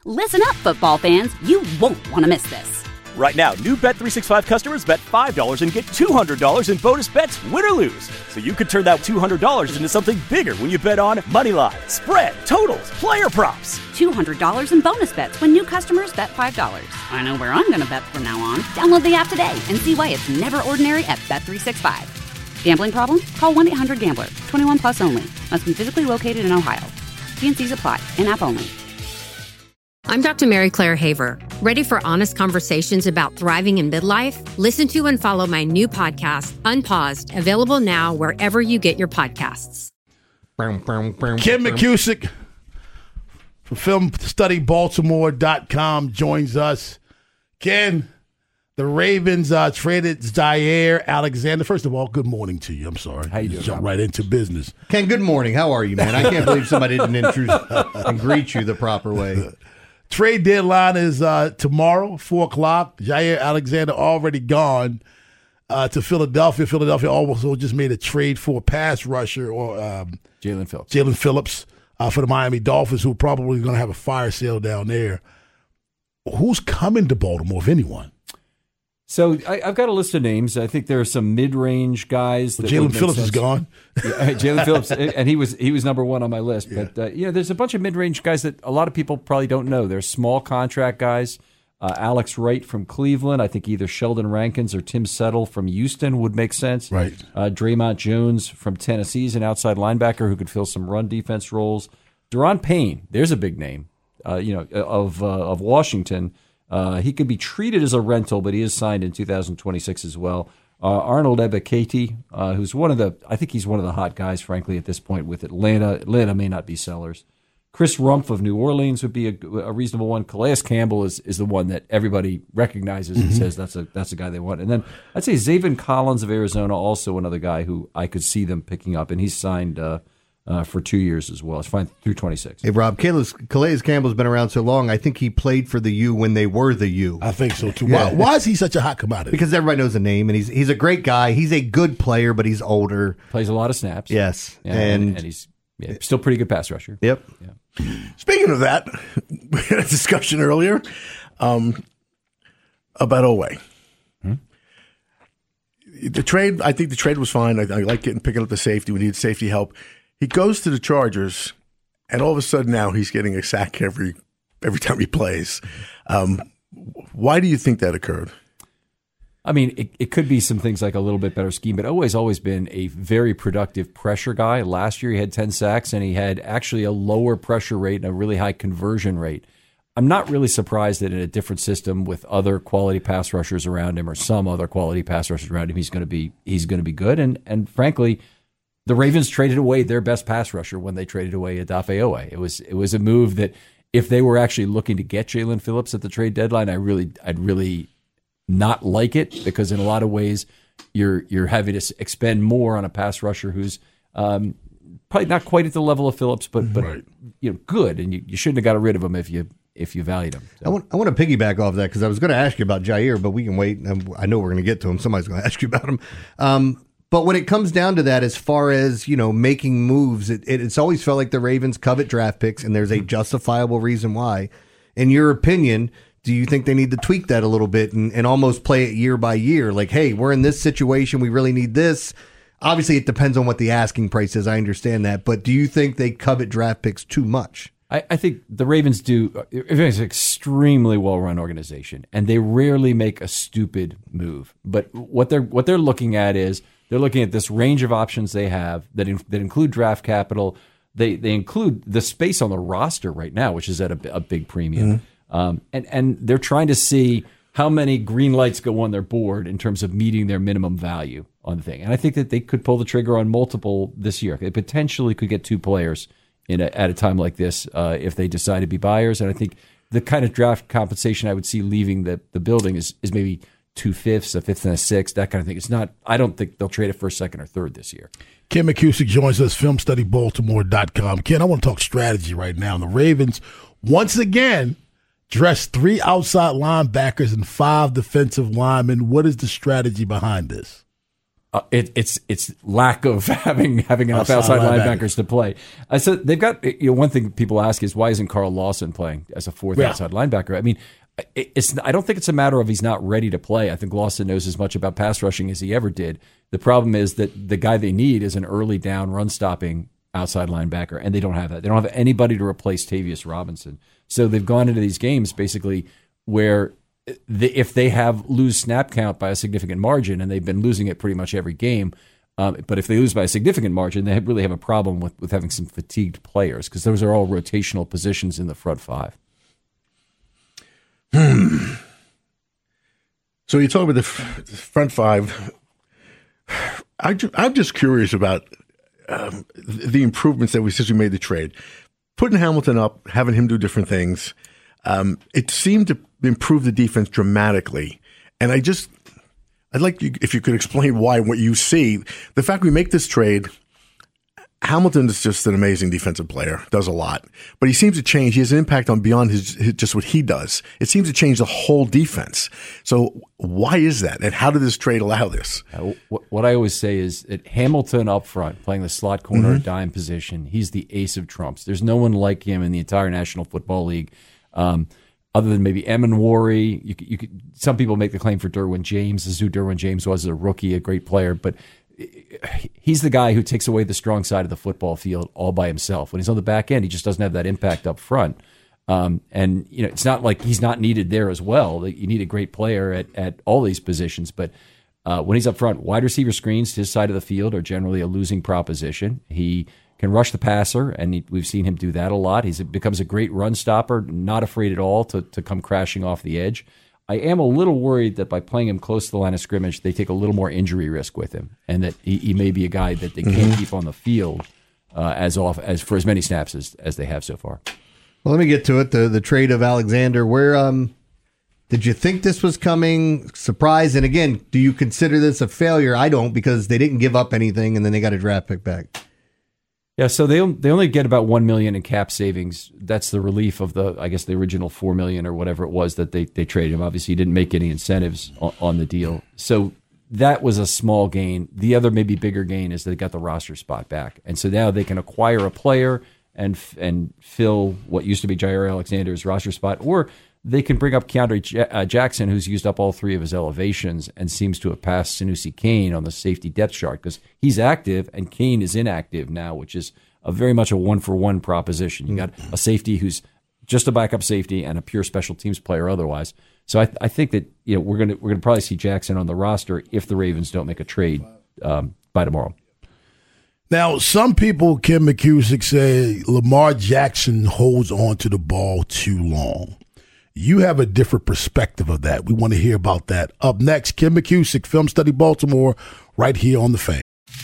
Listen up, football fans. You won't want to miss this. Right now, new Bet365 customers bet $5 and get $200 in bonus bets, win or lose. So you could turn that $200 into something bigger when you bet on money line, spread, totals, player props. $200 in bonus bets when new customers bet $5. I know where I'm going to bet from now on. Download the app today and see why it's never ordinary at Bet365. Gambling problem? Call 1-800-GAMBLER. 21 plus only. Must be physically located in Ohio. T&Cs apply. In-app only. I'm Dr. Mary Claire Haver. Ready for honest conversations about thriving in midlife? Listen to and follow my new podcast, Unpaused, available now wherever you get your podcasts. Ken McCusick from FilmStudyBaltimore.com joins us. Ken, the Ravens traded Jaire Alexander. First of all, good morning to you. I'm sorry. How you doing? Jump right into business. Ken, good morning. How are you, man? I can't believe somebody didn't introduce and greet you the proper way. Trade deadline is tomorrow, 4 o'clock. Jaire Alexander already gone to Philadelphia. Philadelphia also just made a trade for a pass rusher or Jalen Phillips for the Miami Dolphins, who are probably going to have a fire sale down there. Who's coming to Baltimore, if anyone? So I've got a list of names. I think there are some mid-range guys. Jalen Phillips is gone. Jalen Phillips, and he was number one on my list. Yeah. But there's a bunch of mid-range guys that a lot of people probably don't know. They're small contract guys. Alex Wright from Cleveland. I think either Sheldon Rankins or Tim Settle from Houston would make sense. Right. Draymond Jones from Tennessee is an outside linebacker who could fill some run defense roles. Deron Payne, there's a big name. Of Washington. He could be treated as a rental, but he is signed in 2026 as well. Arnold Ebiketie, who's I think he's one of the hot guys, frankly, at this point with Atlanta. Atlanta may not be sellers. Chris Rumpf of New Orleans would be a reasonable one. Calais Campbell is the one that everybody recognizes and says that's a guy they want. And then I'd say Zaven Collins of Arizona, also another guy who I could see them picking up, and he's signed for 2 years as well. It's fine through 26. Hey, Rob, Calais Campbell's been around so long, I think he played for the U when they were the U. I think so, too. Yeah. Why is he such a hot commodity? Because everybody knows the name, and he's a great guy. He's a good player, but he's older. Plays a lot of snaps. Yes. Yeah, and he's still pretty good pass rusher. Yep. Yeah. Speaking of that, we had a discussion earlier about Oweh. The trade, I think the trade was fine. I like picking up the safety. We needed safety help. He goes to the Chargers, and all of a sudden now he's getting a sack every time he plays. Why do you think that occurred? I mean, it could be some things like a little bit better scheme, but Oweh's always been a very productive pressure guy. Last year he had 10 sacks, and he had actually a lower pressure rate and a really high conversion rate. I'm not really surprised that in a different system with other quality pass rushers around him or some other quality pass rushers around him, he's going to be good. And frankly, the Ravens traded away their best pass rusher when they traded away Odafe Oweh. It was a move that if they were actually looking to get Jalen Phillips at the trade deadline, I'd really not like it, because in a lot of ways you're having to expend more on a pass rusher who's probably not quite at the level of Phillips, but right. Good, and you shouldn't have got rid of him if you valued him. So. I want to piggyback off that, because I was going to ask you about Jaire, but we can wait. I know we're going to get to him. Somebody's going to ask you about him. But when it comes down to that, as far as making moves, it's always felt like the Ravens covet draft picks, and there's a justifiable reason why. In your opinion, do you think they need to tweak that a little bit and almost play it year by year? Like, hey, we're in this situation. We really need this. Obviously, it depends on what the asking price is. I understand that. But do you think they covet draft picks too much? I think the Ravens do. It's an extremely well-run organization, and they rarely make a stupid move. But what they're looking at is they're looking at this range of options they have that include draft capital. They include the space on the roster right now, which is at a big premium. And they're trying to see how many green lights go on their board in terms of meeting their minimum value on the thing. And I think that they could pull the trigger on multiple this year. They potentially could get 2 players at a time like this if they decide to be buyers. And I think the kind of draft compensation I would see leaving the building is maybe 2 fifths, a fifth and a sixth, that kind of thing. It's not. I don't think they'll trade a first, second, or third this year. Ken McCusick joins us, FilmStudyBaltimore.com. Ken, I want to talk strategy right now. The Ravens, once again, dressed 3 outside linebackers and 5 defensive linemen. What is the strategy behind this? It's lack of having enough outside linebackers to play. So they've got, one thing people ask is, why isn't Carl Lawson playing as a fourth outside linebacker? I mean, I don't think it's a matter of he's not ready to play. I think Lawson knows as much about pass rushing as he ever did. The problem is that the guy they need is an early down run stopping outside linebacker, and they don't have that. They don't have anybody to replace Tavius Robinson. So they've gone into these games basically where if they lose snap count by a significant margin, and they've been losing it pretty much every game, but if they lose by a significant margin, they really have a problem with having some fatigued players, because those are all rotational positions in the front five. So you talk about the front five. I'm just curious about the improvements that since we made the trade. Putting Hamilton up, having him do different things, it seemed to improve the defense dramatically. And I'd like you, if you could explain why, what you see. The fact we make this trade, Hamilton is just an amazing defensive player, does a lot. But he seems to change. He has an impact on beyond his just what he does. It seems to change the whole defense. So why is that? And how did this trade allow this? What I always say is that Hamilton up front, playing the slot corner or dime position, he's the ace of trumps. There's no one like him in the entire National Football League. Other than maybe Emenwari, you could. Some people make the claim for Derwin James. This is who Derwin James was as a rookie, a great player, but he's the guy who takes away the strong side of the football field all by himself. When he's on the back end, he just doesn't have that impact up front. And it's not like he's not needed there as well. You need a great player at all these positions, but when he's up front, wide receiver screens to his side of the field are generally a losing proposition. He can rush the passer, and we've seen him do that a lot. He becomes a great run stopper, not afraid at all to come crashing off the edge. I am a little worried that by playing him close to the line of scrimmage, they take a little more injury risk with him, and that he may be a guy that they can't keep on the field as for as many snaps as they have so far. Well, let me get to it. The trade of Alexander. Where did you think this was coming? Surprise? And again, do you consider this a failure? I don't, because they didn't give up anything, and then they got a draft pick back. Yeah, so they only get about $1 million in cap savings. That's the relief of the original $4 million or whatever it was that they traded him. Obviously, he didn't make any incentives on the deal, so that was a small gain. The other maybe bigger gain is they got the roster spot back, and so now they can acquire a player and fill what used to be Jair Alexander's roster spot, or they can bring up Keandre Jackson, who's used up all three of his elevations and seems to have passed Sanusi Kane on the safety depth chart, because he's active and Kane is inactive now, which is very much a one-for-one proposition. You got a safety who's just a backup safety and a pure special teams player otherwise. So I think that we're gonna probably see Jackson on the roster if the Ravens don't make a trade by tomorrow. Now, some people, Kim McCusick, say Lamar Jackson holds on to the ball too long. You have a different perspective of that. We want to hear about that. Up next, Kim McCusick, Film Study Baltimore, right here on The Fan.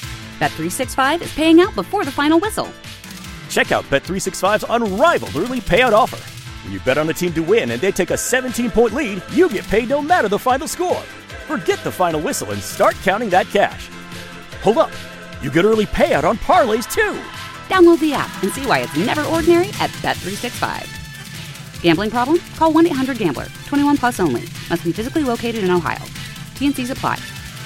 Bet365 is paying out before the final whistle. Check out Bet365's unrivaled early payout offer. When you bet on a team to win and they take a 17-point lead, you get paid no matter the final score. Forget the final whistle and start counting that cash. Hold up. You get early payout on parlays, too. Download the app and see why it's never ordinary at Bet365. Gambling problem? Call 1-800-GAMBLER. 21 plus only. Must be physically located in Ohio. T&Cs apply.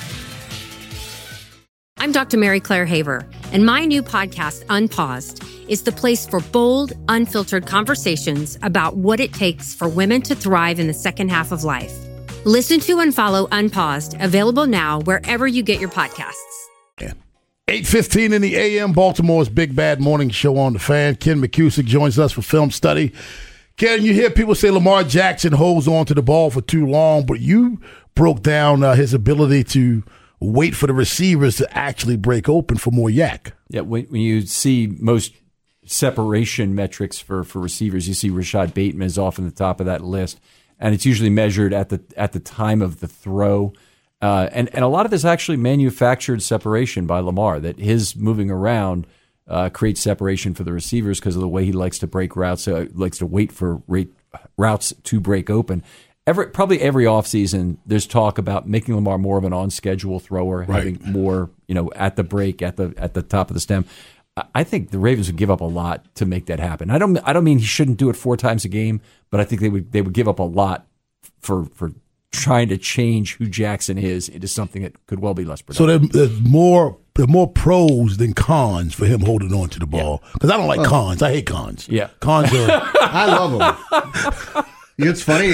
I'm Dr. Mary Claire Haver, and my new podcast, Unpaused, is the place for bold, unfiltered conversations about what it takes for women to thrive in the second half of life. Listen to and follow Unpaused, available now wherever you get your podcasts. 8:15 in the a.m., Baltimore's Big Bad Morning Show on The Fan. Ken McCusick joins us for Film Study. Ken, you hear people say Lamar Jackson holds on to the ball for too long, but you broke down his ability to wait for the receivers to actually break open for more yak. Yeah, when you see most separation metrics for receivers, you see Rashad Bateman is often the top of that list, and it's usually measured at the time of the throw. And a lot of this actually manufactured separation by Lamar, that his moving around creates separation for the receivers because of the way he likes to break routes, likes to wait for routes to break open. Probably every offseason, there's talk about making Lamar more of an on-schedule thrower, having more, at the break, at the top of the stem. I think the Ravens would give up a lot to make that happen. I don't mean he shouldn't do it 4 times a game, but I think they would give up a lot for trying to change who Jackson is into something that could well be less productive. So there's more pros than cons for him holding on to the ball. Because I don't like cons. I hate cons. Yeah. Cons are... I love them. It's funny.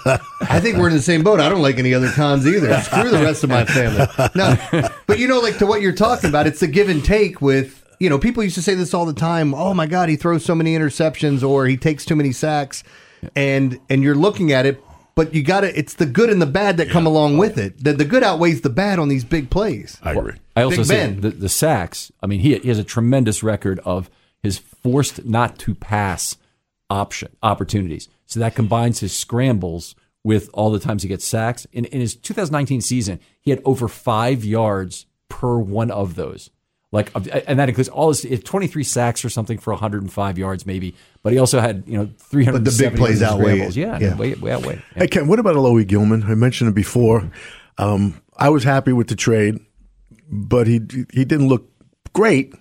I think we're in the same boat. I don't like any other cons either. Screw the rest of my family. No, but like to what you're talking about, it's the give and take with, people used to say this all the time. Oh my God, he throws so many interceptions or he takes too many sacks. And you're looking at it, but it's the good and the bad that come along with it. The good outweighs the bad on these big plays. I agree. I also say the sacks. I mean, he has a tremendous record of his forced not to pass opportunities. So that combines his scrambles with all the times he gets sacks. In his 2019 season, he had over 5 yards per one of those. And that includes all his 23 sacks or something for 105 yards maybe. But he also had 370. But the big plays outweigh it. Yeah. Way outweigh. Yeah. Hey Ken, what about Alohi Gilman? I mentioned it before. I was happy with the trade, but he didn't look great.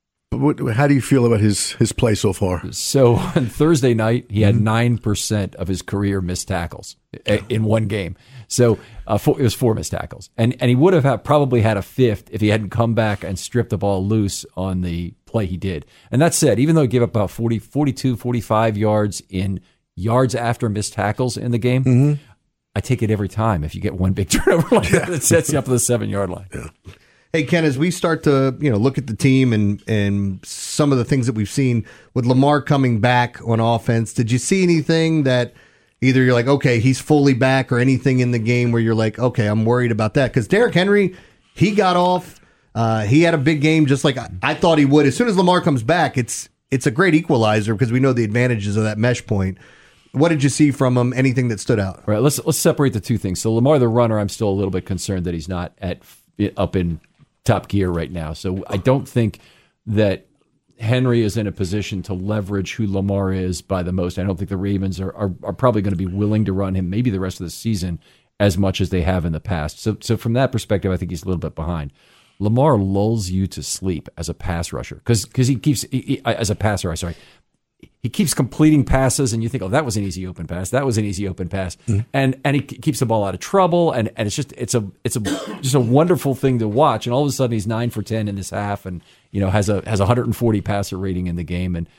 How do you feel about his play so far? So on Thursday night, he had 9% of his career missed tackles in one game. So it was 4 missed tackles. And he would have probably had a fifth if he hadn't come back and stripped the ball loose on the play he did. And that said, even though he gave up about 42, 45 yards in yards after missed tackles in the game, I take it every time if you get one big turnover like that sets you up to the 7-yard line. Yeah. Hey, Ken, as we start to look at the team and some of the things that we've seen with Lamar coming back on offense, did you see anything that either you're like, okay, he's fully back, or anything in the game where you're like, okay, I'm worried about that? Because Derrick Henry, he got off. He had a big game just like I thought he would. As soon as Lamar comes back, it's a great equalizer because we know the advantages of that mesh point. What did you see from him? Anything that stood out? All right, let's separate the two things. So Lamar, the runner, I'm still a little bit concerned that he's not up in top gear right now. So I don't think that Henry is in a position to leverage who Lamar is by the most. I don't think the Ravens are probably going to be willing to run him maybe the rest of the season as much as they have in the past. So from that perspective, I think he's a little bit behind. Lamar lulls you to sleep as a pass rusher because he keeps as a passer. He keeps completing passes, and you think, oh, that was an easy open pass. That was an easy open pass, and he keeps the ball out of trouble, and it's just a wonderful thing to watch. And all of a sudden, he's 9 for 10 in this half, and has a 140 passer rating in the game, and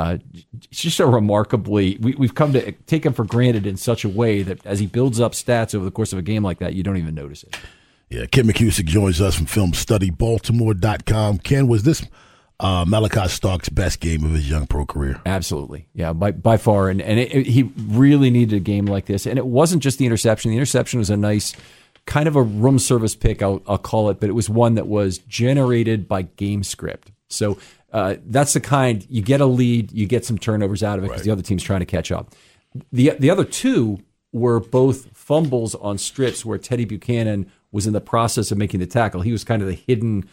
it's just a remarkably we've come to take him for granted in such a way that as he builds up stats over the course of a game like that, you don't even notice it. Yeah, Ken McCusick joins us from FilmStudyBaltimore.com. Ken, was this Malachi Stark's best game of his young pro career? Absolutely. Yeah, by far. And he really needed a game like this. And it wasn't just the interception. The interception was a nice kind of a room service pick, I'll call it, but it was one that was generated by game script. So that's the kind, you get a lead, you get some turnovers out of it because the other team's trying to catch up. The other two were both fumbles on strips where Teddy Buchanan was in the process of making the tackle. He was kind of the hidden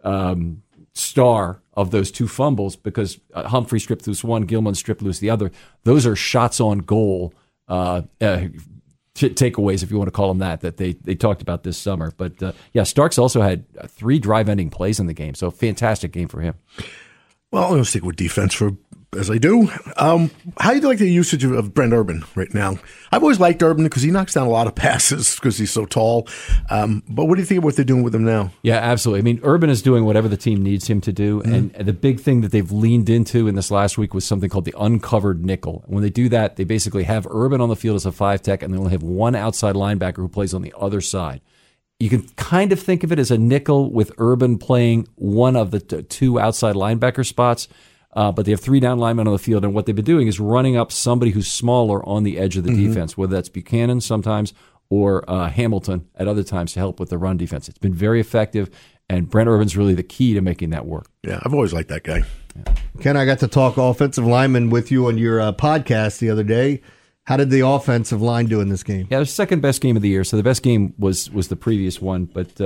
star of those two fumbles because Humphrey stripped loose one, Gilman stripped loose the other. Those are shots on goal takeaways, if you want to call them that they talked about this summer. But Starks also had 3 drive-ending plays in the game, so fantastic game for him. Well, I'm going to stick with defense as I do. How do you like the usage of Brent Urban right now? I've always liked Urban because he knocks down a lot of passes because he's so tall. But what do you think of what they're doing with him now? Yeah, absolutely. I mean, Urban is doing whatever the team needs him to do. And the big thing that they've leaned into in this last week was something called the uncovered nickel. And when they do that, they basically have Urban on the field as a 5-tech, and they only have one outside linebacker who plays on the other side. You can kind of think of it as a nickel with Urban playing one of the 2 outside linebacker spots. But they have 3 down linemen on the field, and what they've been doing is running up somebody who's smaller on the edge of the defense, whether that's Buchanan sometimes or Hamilton at other times to help with the run defense. It's been very effective, and Brent Urban's really the key to making that work. Yeah, I've always liked that guy. Yeah. Ken, I got to talk offensive lineman with you on your podcast the other day. How did the offensive line do in this game? Yeah, it was the second best game of the year, so the best game was the previous one, but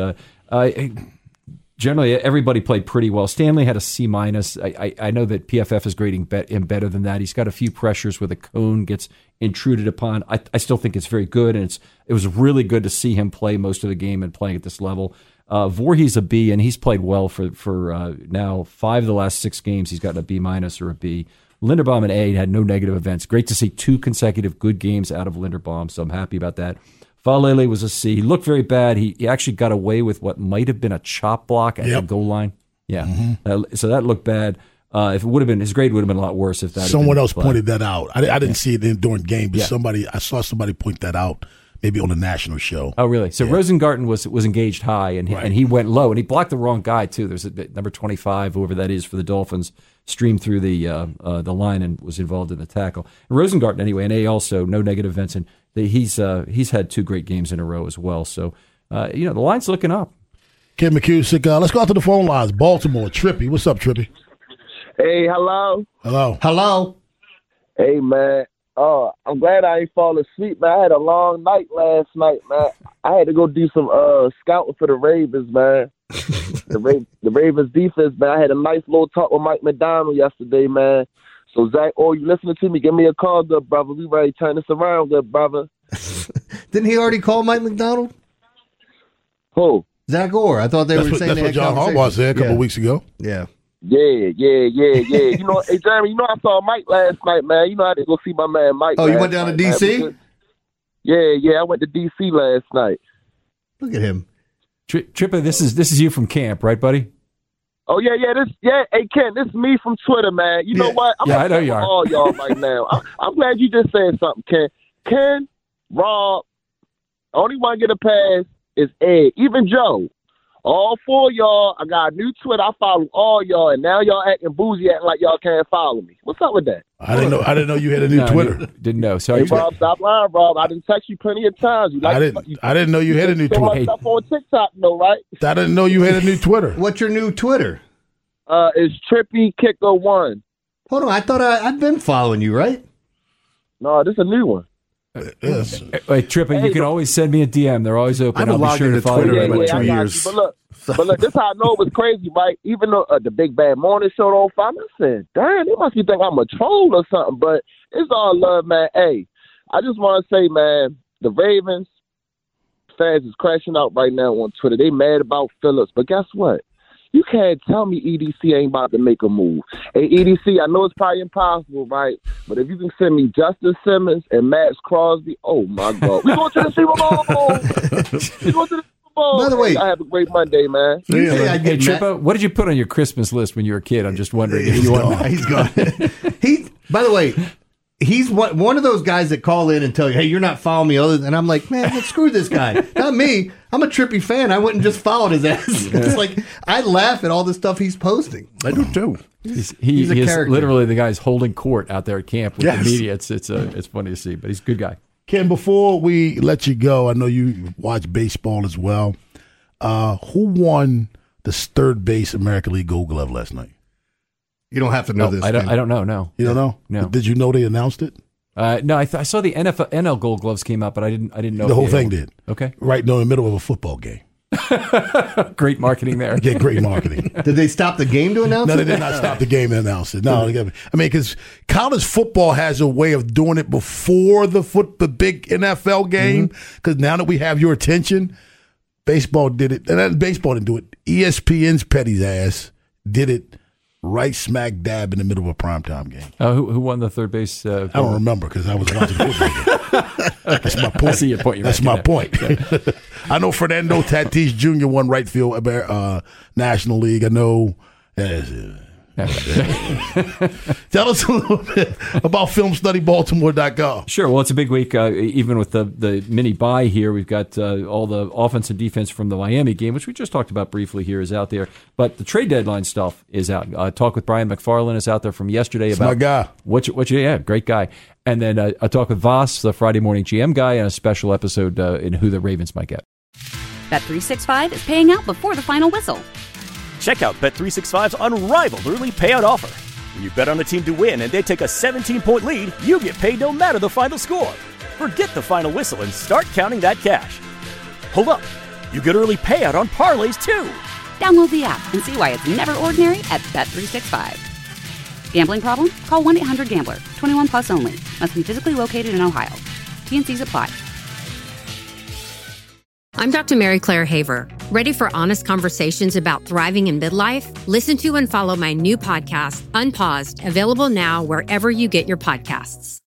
generally, everybody played pretty well. Stanley had a C-. I know that PFF is grading him better than that. He's got a few pressures where the cone gets intruded upon. I still think it's very good, and it was really good to see him play most of the game and playing at this level. Voorhees a B, and he's played well for now 5 of the last 6 games. He's gotten a B- or a B. Linderbaum an A, had no negative events. Great to see 2 consecutive good games out of Linderbaum, so I'm happy about that. Falele was a C. He looked very bad. He actually got away with what might have been a chop block at the goal line. Yeah. So that looked bad. If it would have been, his grade would have been a lot worse if that. Someone else pointed that out. I didn't see it during game, but I saw somebody point that out. Maybe on a national show. Oh, really? So Rosengarten was engaged high, and he went low, and he blocked the wrong guy too. There's number 25, whoever that is for the Dolphins, streamed through the line and was involved in the tackle. And Rosengarten, anyway, and A also, no negative events, and he's had 2 great games in a row as well. So the line's looking up. Ken McCusick, let's go out to the phone lines. Baltimore, Trippy, what's up, Trippy? Hey, hello. Hey, man. Oh, I'm glad I ain't fall asleep, man. I had a long night last night, man. I had to go do some scouting for the Ravens, man. the Ravens defense, man. I had a nice little talk with Mike McDonald yesterday, man. So, Zach, you listening to me? Give me a call, good brother. We ready to turn this around, good brother. Didn't he already call Mike McDonald? Who? Zach Orr. I thought they were saying that's what John Harbaugh said a couple weeks ago. Yeah. Yeah. You know, hey, Jeremy, I saw Mike last night, man. I had to go see my man Mike. Oh, you went down to D.C.? Yeah, I went to D.C. last night. Look at him. Trippa, this is you from camp, right, buddy? Oh, yeah. Hey, Ken, this is me from Twitter, man. You know what? I know you are. All y'all right now. I'm glad you just said something, Ken. Ken, Rob, only one get a pass is Ed, even Joe. All 4 of y'all, I got a new Twitter. I follow all y'all, and now y'all acting bougie, acting like y'all can't follow me. What's up with that? I didn't know you had a new Twitter. Didn't know. Sorry, hey, Rob, stop lying, Rob. I didn't text you plenty of times. I didn't know you had a new Twitter. Stuff on TikTok, though, right? I didn't know you had a new Twitter. What's your new Twitter? It's Trippy Kicker 1. Hold on, I thought I'd been following you, right? No, this is a new one. Yes. Wait, Trippa, you can always send me a DM. They're always open. I've been I'll be sure to follow Twitter you. in like 2 years. But look, this how I know it was crazy, right? Even though the Big Bad Morning Show don't follow me, I said, damn, they must be thinking I'm a troll or something. But it's all love, man. Hey, I just want to say, man, the Ravens fans is crashing out right now on Twitter. They mad about Phillips. But guess what? You can't tell me EDC ain't about to make a move. Hey, EDC, I know it's probably impossible, right? But if you can send me Justin Simmons and Max Crosby, oh, my God. We going to the Super Bowl. We going to the Super Bowl. By the way, I have a great Monday, man. Hey, Trippa, what did you put on your Christmas list when you were a kid? I'm just wondering if you want. He's gone. By the way, he's one of those guys that call in and tell you, hey, you're not following me. And I'm like, man, screw this guy. Not me. I'm a Trippy fan. I wouldn't just follow his ass. It's like, I laugh at all the stuff he's posting. I do too. He's a is character. literally the guy's holding court out there at camp with the media. It's funny to see, but he's a good guy. Ken, before we let you go, I know you watch baseball as well. Who won the third base American League Gold Glove last night? You don't have to know this. I don't know. No, you don't know. No. Did you know they announced it? No, I saw the NL Gold Gloves came out, but I didn't know the whole thing did. Okay, right in the middle of a football game. Great marketing there. Yeah, great marketing. Did they stop the game to announce it? No, they did not stop the game to announce it. No, I mean, because college football has a way of doing it before the big NFL game. Because now that we have your attention, baseball did it, and baseball didn't do it. ESPN's Petty's ass did it right smack dab in the middle of a primetime game. Who won the third base? I don't remember because I was watching football game. That's my point. I see your point. That's my point. I know Fernando Tatis Jr. won right field National League. I know. Tell us a little bit about FilmStudyBaltimore.com. Sure. Well, it's a big week. Even with the mini bye here, we've got all the offense and defense from the Miami game, which we just talked about briefly here, is out there. But the trade deadline stuff is out. Talk with Brian McFarland is out there from yesterday about my guy. Great guy. And then a talk with Voss, the Friday morning GM guy, and a special episode in who the Ravens might get. Bet365 is paying out before the final whistle. Check out Bet365's unrivaled early payout offer. When you bet on a team to win and they take a 17-point lead, you get paid no matter the final score. Forget the final whistle and start counting that cash. Hold up. You get early payout on parlays, too. Download the app and see why it's never ordinary at Bet365. Gambling problem? Call 1-800-GAMBLER. 21 plus only. Must be physically located in Ohio. T&Cs apply. I'm Dr. Mary Claire Haver. Ready for honest conversations about thriving in midlife? Listen to and follow my new podcast, Unpaused, available now wherever you get your podcasts.